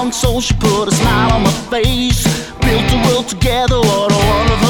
so she put a smile on my face. Built a world together, what a wonderful